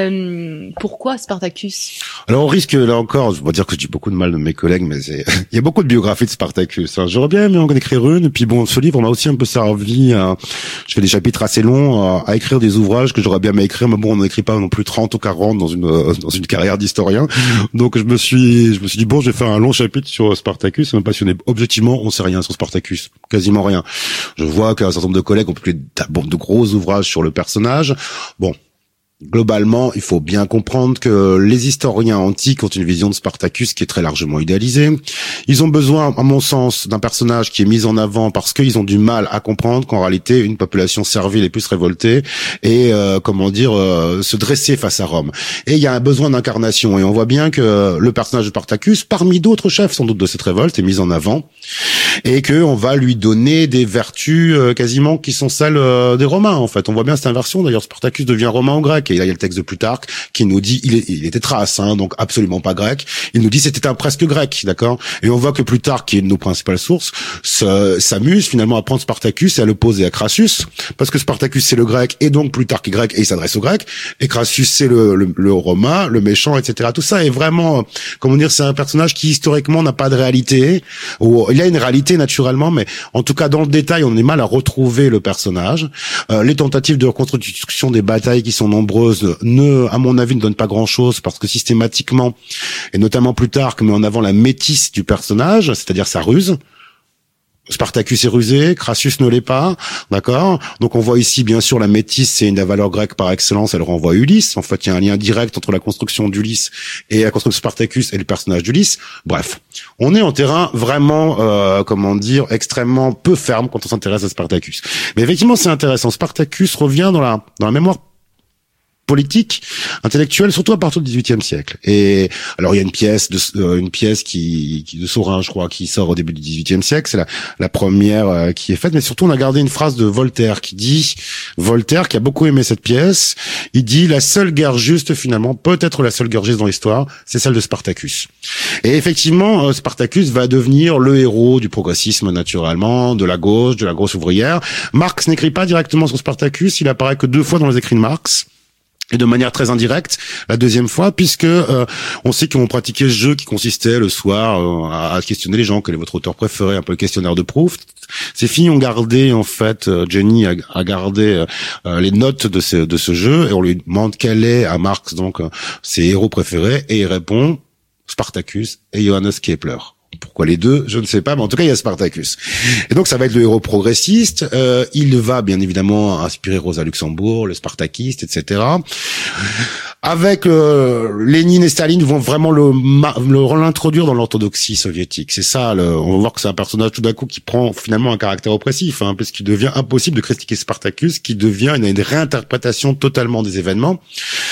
Euh, pourquoi Spartacus ? Alors, on risque, là encore, je vais dire que je dis beaucoup de mal de mes collègues, mais c'est, il y a beaucoup de biographies de Spartacus, hein. J'aurais bien aimé en écrire une, et puis bon, ce livre m'a aussi un peu servi à, je fais des chapitres assez longs, à, à écrire des ouvrages que j'aurais bien aimé écrire, mais bon, on n'en écrit pas non plus trente ou quarante dans une, euh, dans une carrière d'historien. Donc, je me suis, je me suis dit, bon, je vais faire un long chapitre sur Spartacus, ça m'a passionné. Objectivement, on sait rien sur Spartacus. Quasiment rien. Je vois qu'un certain nombre de collègues ont publié de gros ouvrages sur le personnage. Bon. Globalement, il faut bien comprendre que les historiens antiques ont une vision de Spartacus qui est très largement idéalisée. Ils ont besoin, à mon sens, d'un personnage qui est mis en avant parce qu'ils ont du mal à comprendre qu'en réalité, une population servile est plus révoltée et, euh, comment dire, euh, se dresser face à Rome. Et il y a un besoin d'incarnation. Et on voit bien que le personnage de Spartacus, parmi d'autres chefs sans doute de cette révolte, est mis en avant et qu'on va lui donner des vertus euh, quasiment qui sont celles euh, des Romains, en fait. On voit bien cette inversion. D'ailleurs, Spartacus devient romain ou grec. Et là, il y a le texte de Plutarque qui nous dit, il, est, il était thrace, hein, donc absolument pas grec. Il nous dit c'était un presque grec, d'accord. Et on voit que Plutarque, qui est une de nos principales sources, s'amuse finalement à prendre Spartacus et à l'opposer à Crassus, parce que Spartacus c'est le grec et donc Plutarque est grec et il s'adresse aux Grecs, et Crassus c'est le, le, le romain, le méchant, et cetera. Tout ça est vraiment, comment dire, c'est un personnage qui historiquement n'a pas de réalité. Ou il y a une réalité naturellement, mais en tout cas dans le détail, on est mal à retrouver le personnage. Euh, les tentatives de reconstruction des batailles qui sont nombreuses ne, à mon avis, ne donne pas grand-chose parce que systématiquement, et notamment Plutarque, met en avant la métisse du personnage, c'est-à-dire sa ruse. Spartacus est rusé, Crassus ne l'est pas, d'accord. Donc on voit ici bien sûr la métisse, c'est une des valeurs grecques par excellence, elle renvoie à Ulysse. En fait, il y a un lien direct entre la construction d'Ulysse et la construction de Spartacus et le personnage d'Ulysse. Bref, on est en terrain vraiment, euh, comment dire, extrêmement peu ferme quand on s'intéresse à Spartacus. Mais effectivement, c'est intéressant. Spartacus revient dans la dans la mémoire politique, intellectuelle, surtout à partir du dix-huitième siècle. Et alors il y a une pièce de euh, une pièce qui, qui de Saurin, je crois, qui sort au début du dix-huitième siècle, c'est la, la première euh, qui est faite, mais surtout on a gardé une phrase de Voltaire qui dit, Voltaire qui a beaucoup aimé cette pièce, il dit la seule guerre juste finalement, peut-être la seule guerre juste dans l'histoire, c'est celle de Spartacus. Et effectivement, euh, Spartacus va devenir le héros du progressisme naturellement, de la gauche, de la grosse ouvrière. Marx n'écrit pas directement sur Spartacus, il apparaît que deux fois dans les écrits de Marx. Et de manière très indirecte, la deuxième fois, puisque euh, on sait qu'ils ont pratiqué ce jeu qui consistait le soir euh, à, à questionner les gens, quel est votre auteur préféré, un peu le questionnaire de Proust. Ces filles ont gardé, en fait, euh, Jenny a, a gardé euh, les notes de ce, de ce jeu, et on lui demande quel est, à Marx, donc, euh, ses héros préférés, et il répond Spartacus et Johannes Kepler. Pourquoi les deux, je ne sais pas, mais en tout cas, il y a Spartacus. Et donc, ça va être le héros progressiste. Euh, il va, bien évidemment, inspirer Rosa Luxembourg, le spartakiste, et cetera. Avec euh, Lénine et Staline vont vraiment le, le l'introduire dans l'orthodoxie soviétique. C'est ça, le, on va voir que c'est un personnage tout d'un coup qui prend finalement un caractère oppressif, hein, parce qu'il devient impossible de critiquer Spartacus, qui devient une, une réinterprétation totalement des événements.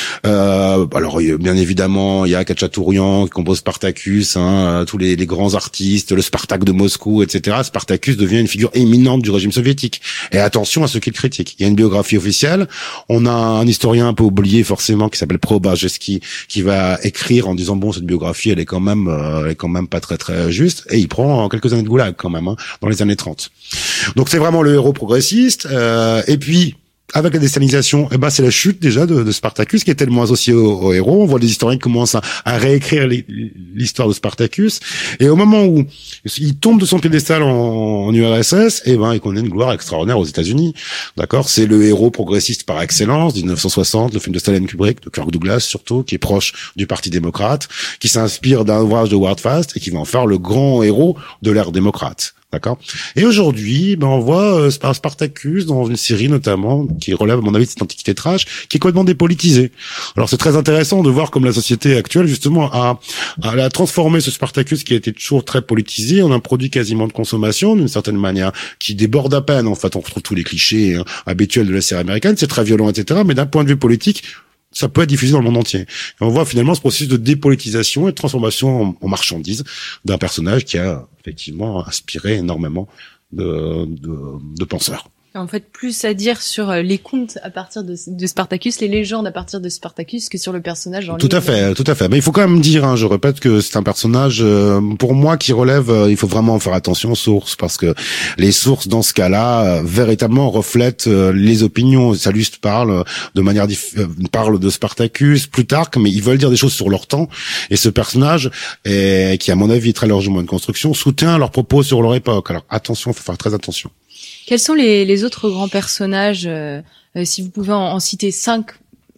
Euh, alors, bien évidemment, il y a Khachaturian qui compose Spartacus, hein, tous les, les grands artistes, le Spartak de Moscou, et cetera. Spartacus devient une figure éminente du régime soviétique. Et attention à ce qu'il critique. Il y a une biographie officielle. On a un historien un peu oublié forcément qui s'appelle Preobrazhensky qui va écrire en disant bon, cette biographie elle est quand même euh, elle est quand même pas très très juste, et il prend quelques années de goulag quand même, hein, dans les années trente. Donc c'est vraiment le héros progressiste. Euh, et puis avec la déstalinisation, eh ben c'est la chute déjà de, de Spartacus qui est tellement associé au, au héros. On voit des historiens qui commencent à, à réécrire l'histoire de Spartacus. Et au moment où il tombe de son piédestal en, en U R S S, eh ben il connaît une gloire extraordinaire aux États-Unis. D'accord, c'est le héros progressiste par excellence. dix-neuf cent soixante, le film de Stanley Kubrick, de Kirk Douglas surtout, qui est proche du Parti démocrate, qui s'inspire d'un ouvrage de Howard Fast et qui va en faire le grand héros de l'ère démocrate. D'accord. Et aujourd'hui, ben on voit euh, Spartacus dans une série notamment qui relève à mon avis de cette antiquité trash, qui est complètement dépolitisée. Alors c'est très intéressant de voir comme la société actuelle justement a, a, a transformé ce Spartacus qui a été toujours très politisé en un produit quasiment de consommation d'une certaine manière, qui déborde à peine. En fait, on retrouve tous les clichés hein, habituels de la série américaine, c'est très violent, et cetera. Mais d'un point de vue politique, ça peut être diffusé dans le monde entier. Et on voit finalement ce processus de dépolitisation et de transformation en, en marchandise d'un personnage qui a effectivement inspiré énormément de, de, de penseurs. En fait, plus à dire sur les contes à partir de, de Spartacus, les légendes à partir de Spartacus, que sur le personnage en Tout à fait, tout à fait. Mais il faut quand même dire, hein, je répète que c'est un personnage, euh, pour moi, qui relève, euh, il faut vraiment faire attention aux sources, parce que les sources, dans ce cas-là, euh, véritablement reflètent euh, les opinions. Sallust parle de manière dif- euh, parle de Spartacus, Plutarque, mais ils veulent dire des choses sur leur temps. Et ce personnage, est, qui à mon avis est très largement une construction, soutient leurs propos sur leur époque. Alors attention, il faut faire très attention. Quels sont les, les autres grands personnages, euh, euh, si vous pouvez en, en citer cinq,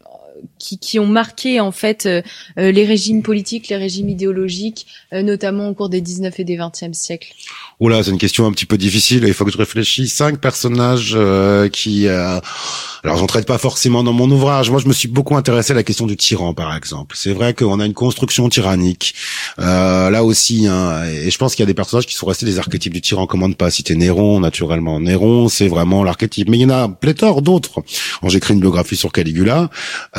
qui, qui ont marqué en fait euh, les régimes politiques, les régimes idéologiques, euh, notamment au cours des dix-neuvième et des vingtième siècles? Oula, c'est une question un petit peu difficile. Il faut que je réfléchisse. Cinq personnages euh, qui... Euh... Alors, j'en traite pas forcément dans mon ouvrage. Moi, je me suis beaucoup intéressé à la question du tyran, par exemple. C'est vrai qu'on a une construction tyrannique. Euh, là aussi, hein, et je pense qu'il y a des personnages qui sont restés des archétypes du tyran. Comment ne pas citer Néron, naturellement. Néron, c'est vraiment l'archétype. Mais il y en a pléthore d'autres. J'écris une biographie sur Caligula.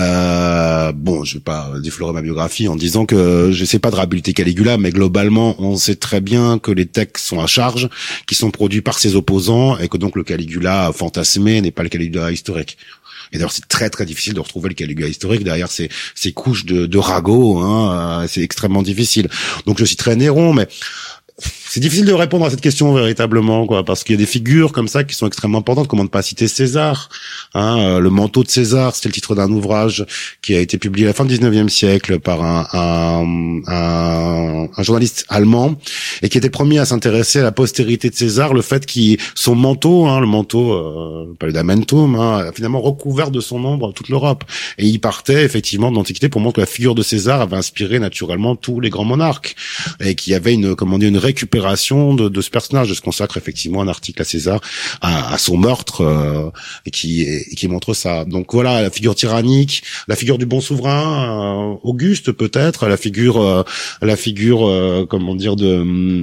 Euh, bon, je vais pas déflorer ma biographie en disant que je sais pas de réhabiliter Caligula, mais globalement, on sait très bien que les textes sont à charge, qui sont produits par ses opposants, et que donc le Caligula fantasmé n'est pas le Caligula historique. Et d'ailleurs, c'est très très difficile de retrouver le Caligula historique derrière ces, ces couches de, de ragots, hein, c'est extrêmement difficile. Donc je citerai Néron, mais c'est difficile de répondre à cette question véritablement, quoi, parce qu'il y a des figures comme ça qui sont extrêmement importantes. Comment ne pas citer César, hein, le manteau de César, c'était le titre d'un ouvrage qui a été publié à la fin du dix-neuvième siècle par un, un, un, un journaliste allemand, et qui était le premier à s'intéresser à la postérité de César, le fait qu'il son manteau, hein, le manteau, euh, le paludamentum, hein, a finalement recouvert de son ombre toute l'Europe. Et il partait effectivement de l'Antiquité pour montrer que la figure de César avait inspiré naturellement tous les grands monarques, et qu'il y avait une, comment dire, une récupération de, de ce personnage. Je se consacre effectivement un article à César, à, à son meurtre, euh, et qui et qui montre ça. Donc voilà, la figure tyrannique, la figure du bon souverain, euh, Auguste peut-être, la figure, euh, la figure, euh, comment dire, de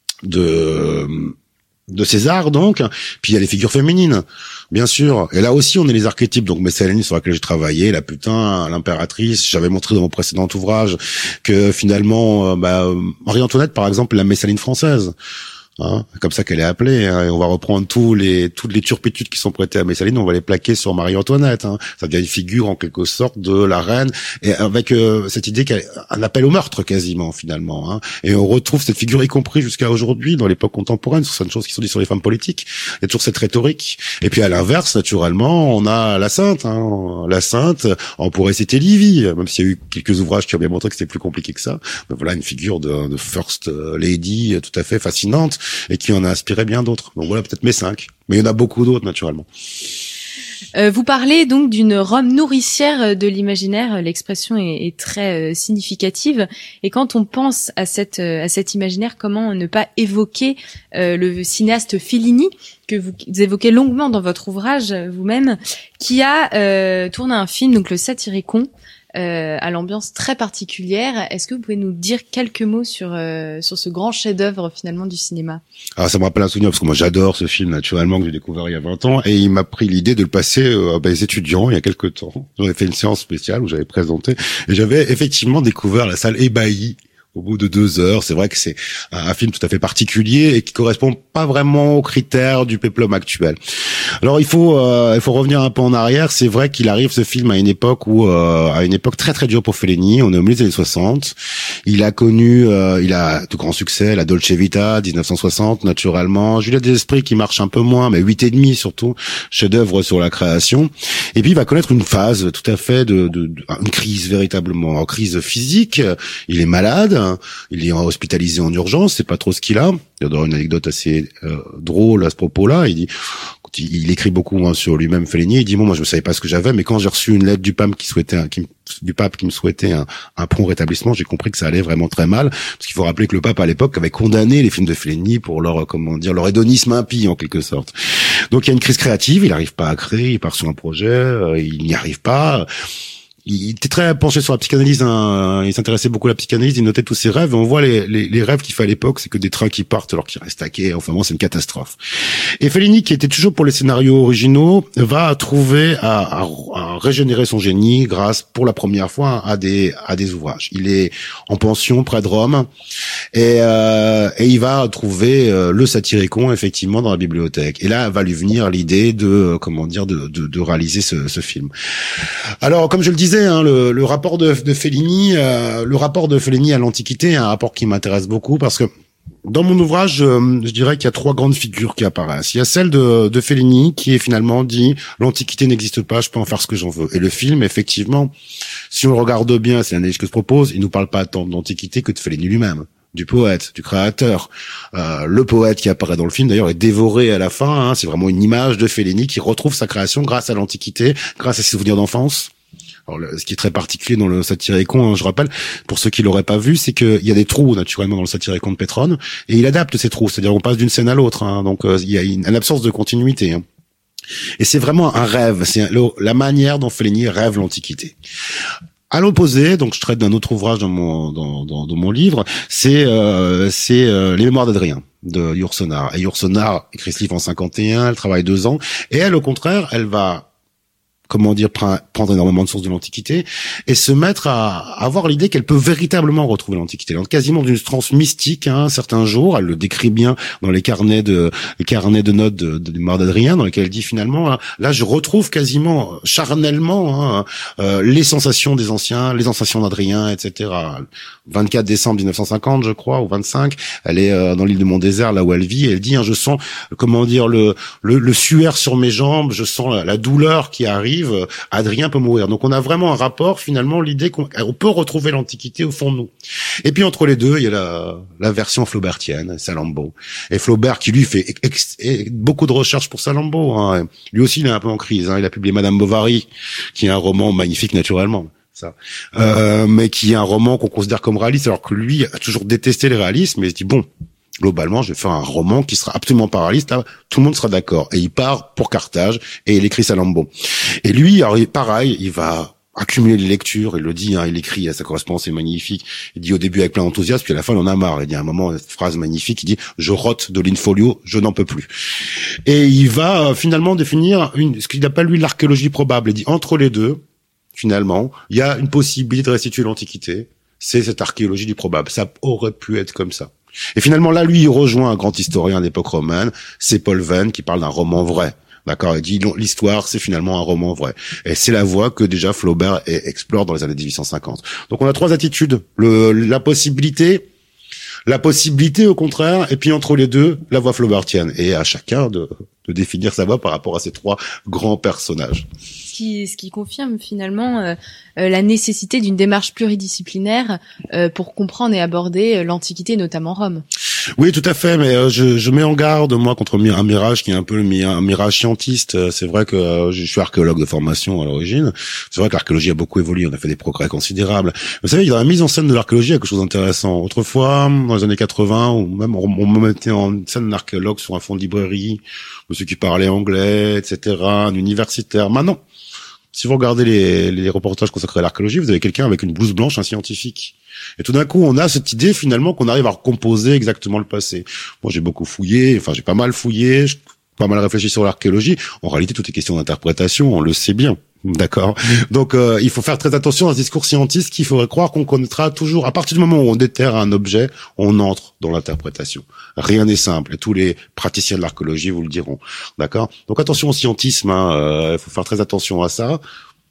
de de César, donc. Puis il y a les figures féminines, bien sûr. Et là aussi, on est les archétypes. Donc Messalini, sur laquelle j'ai travaillé, la putain, l'impératrice. J'avais montré dans mon précédent ouvrage que finalement, euh, bah, Marie-Antoinette, par exemple, la Messaline française. Hein, comme ça qu'elle est appelée, hein, et on va reprendre tous les toutes les turpitudes qui sont prêtées à Messaline, on va les plaquer sur Marie-Antoinette. Hein. Ça devient une figure en quelque sorte de la reine, et avec euh, cette idée qu'elle un appel au meurtre quasiment finalement. Hein. Et on retrouve cette figure, y compris jusqu'à aujourd'hui, dans l'époque contemporaine, sur certaines choses qui sont dites sur les femmes politiques. Il y a toujours cette rhétorique. Et puis à l'inverse, naturellement, on a la sainte. Hein. La sainte, on pourrait citer Livy, même s'il y a eu quelques ouvrages qui ont bien montré que c'était plus compliqué que ça. Mais voilà, une figure de, de first lady tout à fait fascinante, et qui en a inspiré bien d'autres. Donc voilà, peut-être mes cinq. Mais il y en a beaucoup d'autres, naturellement. Euh, vous parlez donc d'une Rome nourricière de l'imaginaire. L'expression est, est très euh, significative. Et quand on pense à cette euh, à cet imaginaire, comment ne pas évoquer euh, le cinéaste Fellini, que vous évoquez longuement dans votre ouvrage vous-même, qui a euh, tourné un film, donc le Satyricon, euh, à l'ambiance très particulière. Est-ce que vous pouvez nous dire quelques mots sur euh, sur ce grand chef-d'œuvre finalement du cinéma? Alors ça me rappelle un souvenir parce que moi j'adore ce film naturellement que j'ai découvert il y a vingt ans et il m'a pris l'idée de le passer euh, à mes étudiants il y a quelques temps. J'avais fait une séance spéciale où j'avais présenté et j'avais effectivement découvert la salle ébahie. Au bout de deux heures, c'est vrai que c'est un, un film tout à fait particulier et qui correspond pas vraiment aux critères du péplum actuel. Alors il faut euh, il faut revenir un peu en arrière. C'est vrai qu'il arrive ce film à une époque où euh, à une époque très très dure pour Fellini. On est au milieu des années soixante. Il a connu, euh, il a de grands succès, la Dolce Vita, dix-neuf cent soixante, naturellement. Juliette des Esprits qui marche un peu moins, mais huit et demi surtout, chef-d'œuvre sur la création. Et puis il va connaître une phase tout à fait de, de, de une crise véritablement, en crise physique. Il est malade. Il est hospitalisé en urgence, c'est pas trop ce qu'il a. Il y a d'ailleurs une anecdote assez euh, drôle à ce propos-là. Il dit, il, il écrit beaucoup hein, sur lui-même, Fellini. Il dit bon, moi je ne savais pas ce que j'avais, mais quand j'ai reçu une lettre du pape qui souhaitait, un, qui, du pape qui me souhaitait un, un prompt rétablissement, j'ai compris que ça allait vraiment très mal. Parce qu'il faut rappeler que le pape à l'époque avait condamné les films de Fellini pour leur, comment dire, leur hédonisme impie en quelque sorte. Donc il y a une crise créative. Il n'arrive pas à créer. Il part sur un projet. Euh, il n'y arrive pas. Il était très penché sur la psychanalyse, hein. Il s'intéressait beaucoup à la psychanalyse, il notait tous ses rêves, et on voit les, les, les rêves qu'il fait à l'époque, c'est que des trains qui partent alors qu'il reste à quai, enfin bon, c'est une catastrophe. Et Fellini, qui était toujours pour les scénarios originaux, va trouver à, à, à régénérer son génie grâce, pour la première fois, à des, à des ouvrages. Il est en pension près de Rome, et, euh, et il va trouver euh, le Satyricon, effectivement, dans la bibliothèque. Et là, va lui venir l'idée de, comment dire, de, de, de réaliser ce, ce film. Alors, comme je le disais, Hein, le, le rapport de, de Fellini, euh, le rapport de Fellini à l'Antiquité est un rapport qui m'intéresse beaucoup parce que dans mon ouvrage, je, je dirais qu'il y a trois grandes figures qui apparaissent. Il y a celle de, de Fellini qui est finalement dit l'Antiquité n'existe pas, je peux en faire ce que j'en veux. Et le film, effectivement, si on le regarde bien, c'est l'analyse que je propose, il nous parle pas tant de l'Antiquité que de Fellini lui-même, du poète, du créateur. Euh, le poète qui apparaît dans le film, d'ailleurs, est dévoré à la fin. Hein, c'est vraiment une image de Fellini qui retrouve sa création grâce à l'Antiquité, grâce à ses souvenirs d'enfance. Alors, le, ce qui est très particulier dans le Satyricon, hein, je rappelle, pour ceux qui l'auraient pas vu, c'est qu'il y a des trous naturellement dans le Satyricon de Pétrone, et il adapte ces trous, c'est-à-dire on passe d'une scène à l'autre, hein, donc euh, il y a une, une absence de continuité. Hein. Et c'est vraiment un rêve, c'est le, la manière dont Fellini rêve l'Antiquité. À l'opposé, donc je traite d'un autre ouvrage dans mon dans, dans, dans mon livre, c'est euh, c'est euh, les Mémoires d'Adrien de Yourcenar. Et Yourcenar écrit ce livre en cinquante et un, elle travaille deux ans, et elle, au contraire, elle va comment dire, prendre énormément de sources de l'Antiquité et se mettre à avoir l'idée qu'elle peut véritablement retrouver l'Antiquité. Elle est quasiment d'une transe mystique, hein, certains jours, elle le décrit bien dans les carnets de, les carnets de notes de, de, de Mémoires d'Adrien, dans lesquels elle dit finalement, hein, là, je retrouve quasiment, charnellement, hein, euh, les sensations des anciens, les sensations d'Adrien, et cetera. vingt-quatre décembre mille neuf cent cinquante, je crois, ou vingt-cinq, elle est euh, dans l'île de Mont-Désert, là où elle vit, et elle dit, hein, je sens, comment dire, le, le, le suaire sur mes jambes, je sens la, la douleur qui arrive, Adrien peut mourir. Donc on a vraiment un rapport, finalement, l'idée qu'on on peut retrouver l'Antiquité au fond de nous. Et puis entre les deux, il y a la, la version flaubertienne, Salammbô. Et Flaubert qui lui fait ex, ex, beaucoup de recherches pour Salammbô. Hein. Lui aussi, il est un peu en crise. Hein. Il a publié Madame Bovary, qui est un roman magnifique naturellement. Ça. Euh, mais qui est un roman qu'on considère comme réaliste, alors que lui a toujours détesté les réalistes, mais il se dit bon, globalement, je vais faire un roman qui sera absolument pas réaliste, là, tout le monde sera d'accord. Et il part pour Carthage, et il écrit Salammbô. Et lui, alors, pareil, il va accumuler les lectures, il le dit, hein, il écrit, sa correspondance est magnifique, il dit au début avec plein d'enthousiasme, puis à la fin il en a marre, il dit à un moment, une phrase magnifique, il dit « Je rote de l'in-folio, je n'en peux plus ». Et il va euh, finalement définir une, ce qu'il appelle lui l'archéologie probable, il dit entre les deux, finalement, il y a une possibilité de restituer l'Antiquité, c'est cette archéologie du probable, ça aurait pu être comme ça. Et finalement là, lui, il rejoint un grand historien d'époque romaine, c'est Paul Venn, qui parle d'un roman vrai. D'accord, il dit l'histoire, c'est finalement un roman vrai. Et c'est la voie que déjà Flaubert explore dans les années dix-huit cent cinquante. Donc on a trois attitudes. Le, la possibilité, la possibilité au contraire, et puis entre les deux, la voie flaubertienne. Et à chacun de, de définir sa voie par rapport à ces trois grands personnages. Ce qui, ce qui confirme finalement euh, euh, la nécessité d'une démarche pluridisciplinaire euh, pour comprendre et aborder l'Antiquité, notamment Rome. Oui, tout à fait, mais euh, je, je mets en garde, moi, contre un mirage qui est un peu un mirage scientiste. C'est vrai que euh, je suis archéologue de formation à l'origine. C'est vrai que l'archéologie a beaucoup évolué, on a fait des progrès considérables. Vous savez, dans la mise en scène de l'archéologie, il y a quelque chose d'intéressant. Autrefois, dans les années quatre-vingts, ou même on, on me mettait en scène un archéologue sur un fond de librairie, monsieur qui parlait anglais, et cetera, un universitaire. Maintenant, si vous regardez les, les reportages consacrés à l'archéologie, vous avez quelqu'un avec une blouse blanche, un scientifique. Et tout d'un coup, on a cette idée finalement qu'on arrive à recomposer exactement le passé. Moi, j'ai beaucoup fouillé, enfin j'ai pas mal fouillé, j'ai pas mal réfléchi sur l'archéologie. En réalité, tout est question d'interprétation, on le sait bien. D'accord. Donc, euh, il faut faire très attention à ce discours scientiste qu'il faudrait croire qu'on connaîtra toujours. À partir du moment où on déterre un objet, on entre dans l'interprétation. Rien n'est simple. Et tous les praticiens de l'archéologie vous le diront. D'accord. Donc, attention au scientisme. Hein. Euh, il faut faire très attention à ça.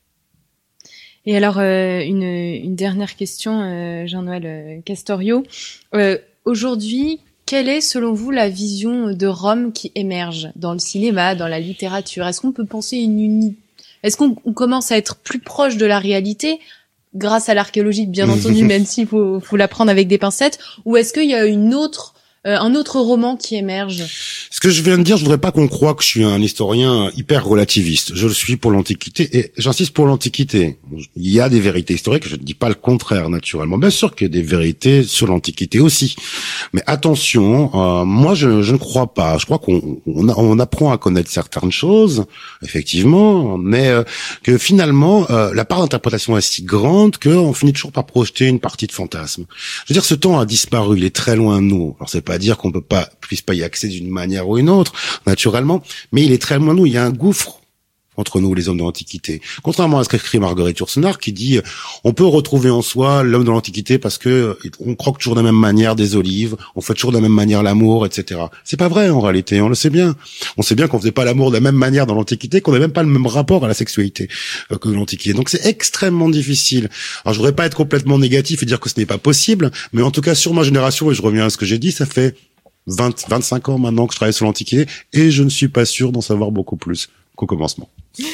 Et alors, euh, une, une dernière question, euh, Jean-Noël euh, Castorio. Euh, aujourd'hui, quelle est, selon vous, la vision de Rome qui émerge dans le cinéma, dans la littérature? Est-ce qu'on peut penser une unité? Est-ce qu'on on commence à être plus proche de la réalité grâce à l'archéologie, bien entendu, même s'il faut, faut la prendre avec des pincettes, ou est-ce qu'il y a une autre, euh, un autre roman qui émerge? Ce que je viens de dire, je voudrais pas qu'on croie que je suis un historien hyper relativiste. Je le suis pour l'Antiquité et j'insiste pour l'Antiquité. Il y a des vérités historiques, je ne dis pas le contraire naturellement. Bien sûr qu'il y a des vérités sur l'Antiquité aussi. Mais attention, euh, moi je, je ne crois pas. Je crois qu'on on, on apprend à connaître certaines choses, effectivement, mais euh, que finalement euh, la part d'interprétation est si grande qu'on finit toujours par projeter une partie de fantasme. Je veux dire, ce temps a disparu, il est très loin de nous. Alors c'est pas dire qu'on peut pas puisse pas y accéder d'une manière ou une autre, naturellement, mais il est très loin de nous. Il y a un gouffre entre nous, les hommes de l'Antiquité. Contrairement à ce qu'écrit Marguerite Yourcenar, qui dit on peut retrouver en soi l'homme de l'Antiquité parce que on croque toujours de la même manière des olives, on fait toujours de la même manière l'amour, et cetera. C'est pas vrai en réalité, on le sait bien. On sait bien qu'on faisait pas l'amour de la même manière dans l'Antiquité, qu'on n'avait même pas le même rapport à la sexualité que l'Antiquité. Donc c'est extrêmement difficile. Alors je voudrais pas être complètement négatif et dire que ce n'est pas possible, mais en tout cas sur ma génération, et je reviens à ce que j'ai dit, ça fait vingt, vingt-cinq ans maintenant que je travaille sur l'Antiquité et je ne suis pas sûr d'en savoir beaucoup plus qu'au commencement.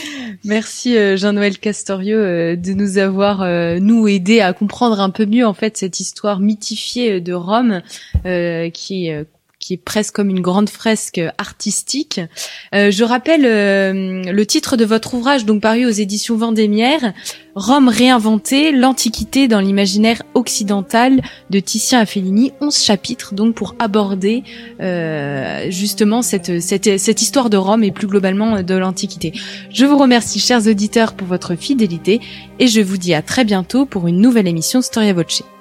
Merci euh, Jean-Noël Castorio euh, de nous avoir euh, nous aidé à comprendre un peu mieux en fait cette histoire mythifiée de Rome euh, qui euh, qui est presque comme une grande fresque artistique. Euh, je rappelle euh, le titre de votre ouvrage, donc paru aux éditions Vendémiaire, Rome réinventée, l'Antiquité dans l'imaginaire occidental de Titien à Fellini. onze chapitres donc pour aborder euh, justement cette, cette, cette histoire de Rome et plus globalement de l'Antiquité. Je vous remercie, chers auditeurs, pour votre fidélité et je vous dis à très bientôt pour une nouvelle émission Storia Voce.